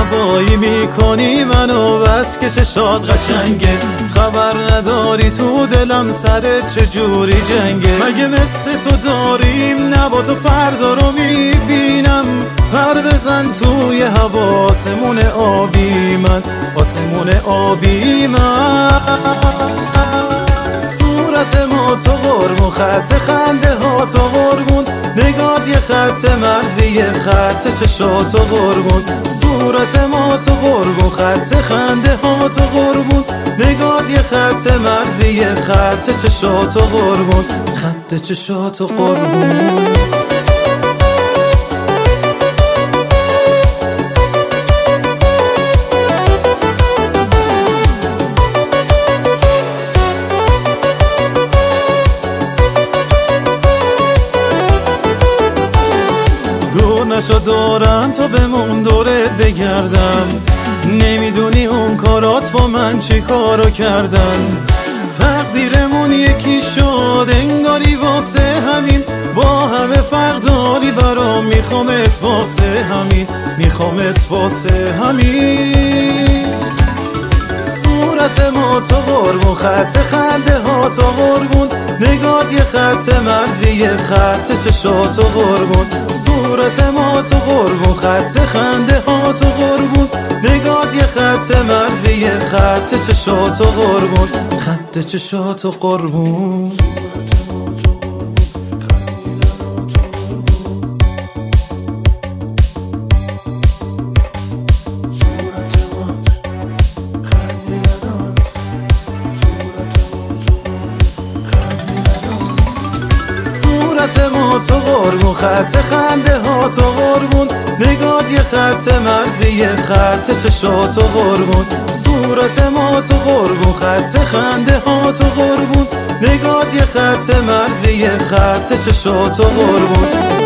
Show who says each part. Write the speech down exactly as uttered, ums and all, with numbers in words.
Speaker 1: هوایی میکنی منو بس که چشات قشنگه، خبر نداری تو دلم سر چجوری جنگه. مگه مثل تو داریم نه با تو فردا رو میبینم، پر بزن توی هوا آسمون آبی من، آسمون آبی من. صورت ما تو قربون، خط خنده ها تو قربون، نگات یه خط مرزی، خط چشات تو قربون. صورت ما تو قربون، خط خنده ها تو قربون، نگات یه خط مرزی، خط چشات تو قربون، خط چشات تو قربون. دور نشو دورم تو بمون دورت بگردم، نمیدونی اون کارات با من چی کارو کردن. تقدیرمون یکی شد انگاری واسه همین، با همه فرق داری برام، میخوامت واسه همین، میخوامت واسه همین. صورت ما تو قربون، خط خنده ها تو قربون، نگات یه خط مرزی، خط چشات تو قربون. صورت ما تو قربون، خط خنده ها تو قربون، نگات یه خط مرزی، خط چشات تو قربون، خط چشات تو قربون. صورت ما تو قربون، خط خنده ها تو قربون، نگات یه خط مرزی، خط چشات تو قربون. صورت ما تو قربون، خط خنده ها تو قربون، نگات یه خط مرزی، خط چشات تو قربون.